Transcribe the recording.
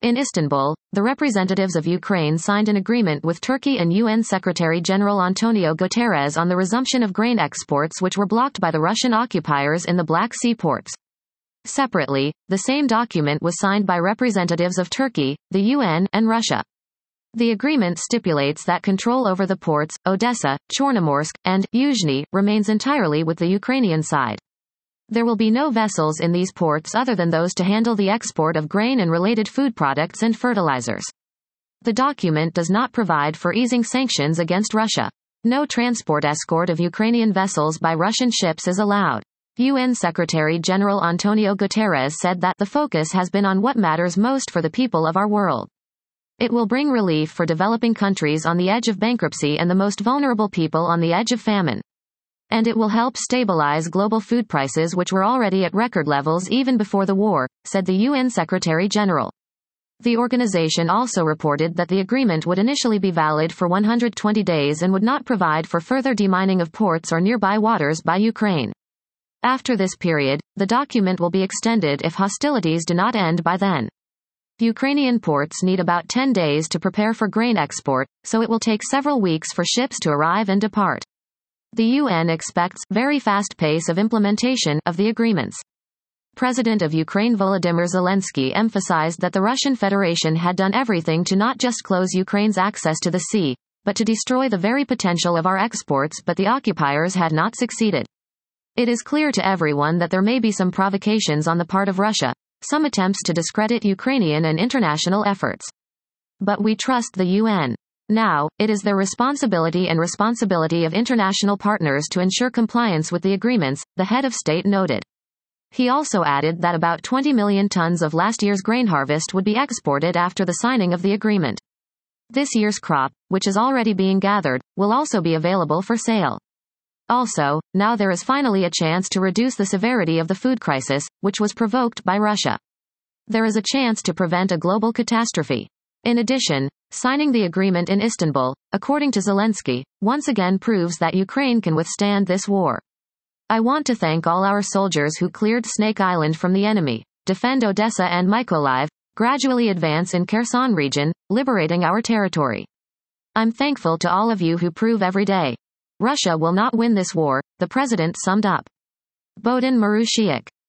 In Istanbul, the representatives of Ukraine signed an agreement with Turkey and UN Secretary-General Antonio Guterres on the resumption of grain exports which were blocked by the Russian occupiers in the Black Sea ports. Separately, the same document was signed by representatives of Turkey, the UN, and Russia. The agreement stipulates that control over the ports, Odessa, Chornomorsk, and Yuzhny, remains entirely with the Ukrainian side. There will be no vessels in these ports other than those to handle the export of grain and related food products and fertilizers. The document does not provide for easing sanctions against Russia. No transport escort of Ukrainian vessels by Russian ships is allowed. UN Secretary-General Antonio Guterres said that the focus has been on what matters most for the people of our world. It will bring relief for developing countries on the edge of bankruptcy and the most vulnerable people on the edge of famine. And it will help stabilize global food prices which were already at record levels even before the war, said the UN Secretary-General. The organization also reported that the agreement would initially be valid for 120 days and would not provide for further demining of ports or nearby waters by Ukraine. After this period, the document will be extended if hostilities do not end by then. Ukrainian ports need about 10 days to prepare for grain export, so it will take several weeks for ships to arrive and depart. The UN expects very fast pace of implementation of the agreements. President of Ukraine Volodymyr Zelensky emphasized that the Russian Federation had done everything to not just close Ukraine's access to the sea, but to destroy the very potential of our exports, but the occupiers had not succeeded. It is clear to everyone that there may be some provocations on the part of Russia, some attempts to discredit Ukrainian and international efforts. But we trust the UN. Now, it is their responsibility and responsibility of international partners to ensure compliance with the agreements, the head of state noted. He also added that about 20 million tons of last year's grain harvest would be exported after the signing of the agreement. This year's crop, which is already being gathered, will also be available for sale. Also, now there is finally a chance to reduce the severity of the food crisis, which was provoked by Russia. There is a chance to prevent a global catastrophe. In addition, signing the agreement in Istanbul, according to Zelensky, once again proves that Ukraine can withstand this war. I want to thank all our soldiers who cleared Snake Island from the enemy, defend Odessa and Mykolaiv, gradually advance in Kherson region, liberating our territory. I'm thankful to all of you who prove every day. Russia will not win this war, the president summed up. Bohdan Marushiak.